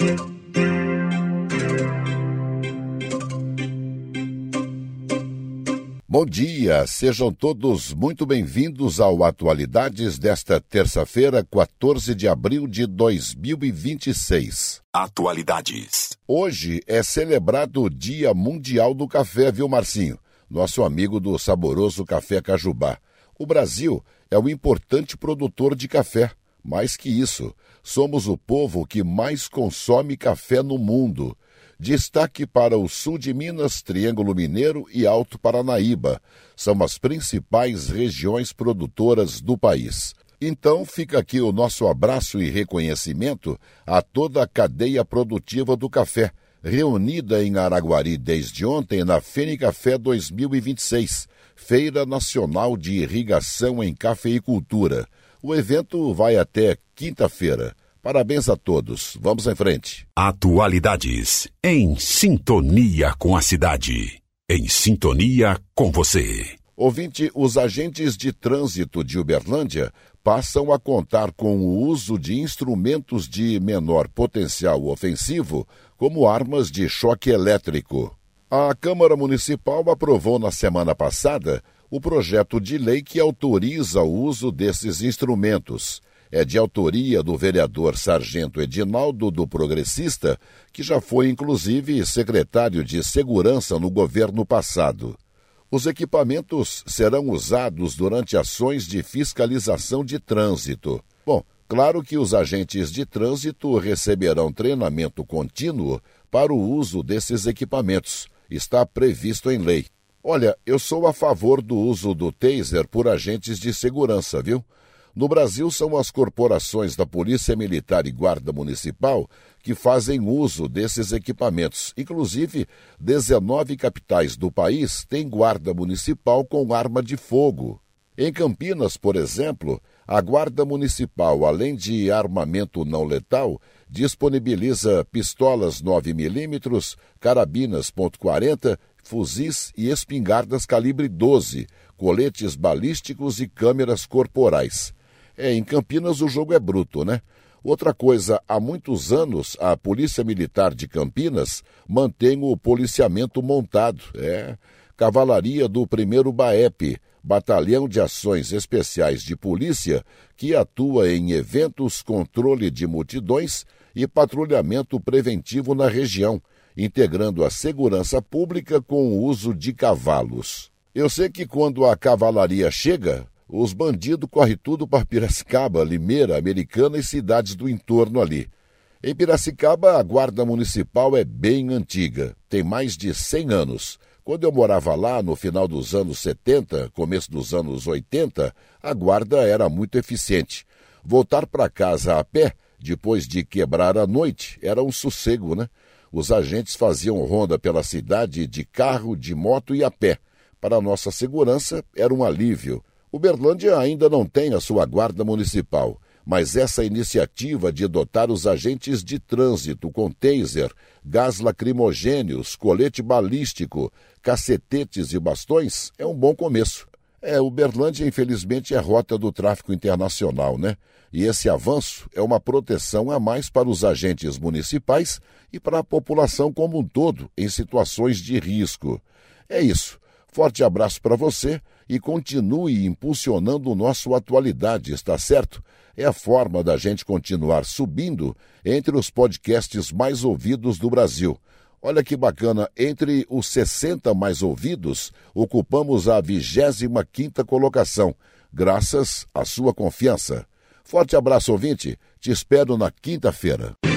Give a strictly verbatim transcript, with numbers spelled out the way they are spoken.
Bom dia, sejam todos muito bem-vindos ao Atualidades desta terça-feira, quatorze de abril de dois mil e vinte e seis. Atualidades. Hoje é celebrado o Dia Mundial do Café, viu, Marcinho? Nosso amigo do saboroso café Cajubá. O Brasil é um importante produtor de café. Mais que isso, somos o povo que mais consome café no mundo. Destaque para o sul de Minas, Triângulo Mineiro e Alto Paranaíba. São as principais regiões produtoras do país. Então fica aqui o nosso abraço e reconhecimento a toda a cadeia produtiva do café, reunida em Araguari desde ontem na FENICAFÉ dois mil e vinte e seis, Feira Nacional de Irrigação em Cafeicultura. O evento vai até quinta-feira. Parabéns a todos. Vamos em frente. Atualidades. Em sintonia com a cidade. Em sintonia com você. Ouvinte, os agentes de trânsito de Uberlândia passam a contar com o uso de instrumentos de menor potencial ofensivo, como armas de choque elétrico. A Câmara Municipal aprovou na semana passada o projeto de lei que autoriza o uso desses instrumentos. É de autoria do vereador Sargento Edinaldo, do Progressista, que já foi, inclusive, secretário de Segurança no governo passado. Os equipamentos serão usados durante ações de fiscalização de trânsito. Bom, claro que os agentes de trânsito receberão treinamento contínuo para o uso desses equipamentos. Está previsto em lei. Olha, eu sou a favor do uso do taser por agentes de segurança, viu? No Brasil, são as corporações da Polícia Militar e Guarda Municipal que fazem uso desses equipamentos. Inclusive, dezenove capitais do país têm guarda municipal com arma de fogo. Em Campinas, por exemplo, a Guarda Municipal, além de armamento não letal, disponibiliza pistolas nove milímetros, carabinas ponto quarenta, fuzis e espingardas calibre doze, coletes balísticos e câmeras corporais. É, em Campinas o jogo é bruto, né? Outra coisa, há muitos anos a Polícia Militar de Campinas mantém o policiamento montado. É, Cavalaria do primeiro BAEP, Batalhão de Ações Especiais de Polícia, que atua em eventos, controle de multidões e patrulhamento preventivo na região, integrando a segurança pública com o uso de cavalos. Eu sei que quando a cavalaria chega, os bandidos correm tudo para Piracicaba, Limeira, Americana e cidades do entorno ali. Em Piracicaba, a Guarda Municipal é bem antiga, tem mais de cem anos. Quando eu morava lá, no final dos anos setenta, começo dos anos oitenta, a guarda era muito eficiente. Voltar para casa a pé, depois de quebrar a noite, era um sossego, né? Os agentes faziam ronda pela cidade de carro, de moto e a pé. Para nossa segurança, era um alívio. Uberlândia ainda não tem a sua guarda municipal, mas essa iniciativa de dotar os agentes de trânsito com taser, gás lacrimogêneos, colete balístico, cacetetes e bastões é um bom começo. É, Uberlândia, infelizmente, é rota do tráfico internacional, né? E esse avanço é uma proteção a mais para os agentes municipais e para a população como um todo, em situações de risco. É isso. Forte abraço para você e continue impulsionando o nosso Atualidades, está certo? É a forma da gente continuar subindo entre os podcasts mais ouvidos do Brasil. Olha que bacana, entre os sessenta mais ouvidos, ocupamos a vigésima quinta colocação, graças à sua confiança. Forte abraço, ouvinte, te espero na quinta-feira.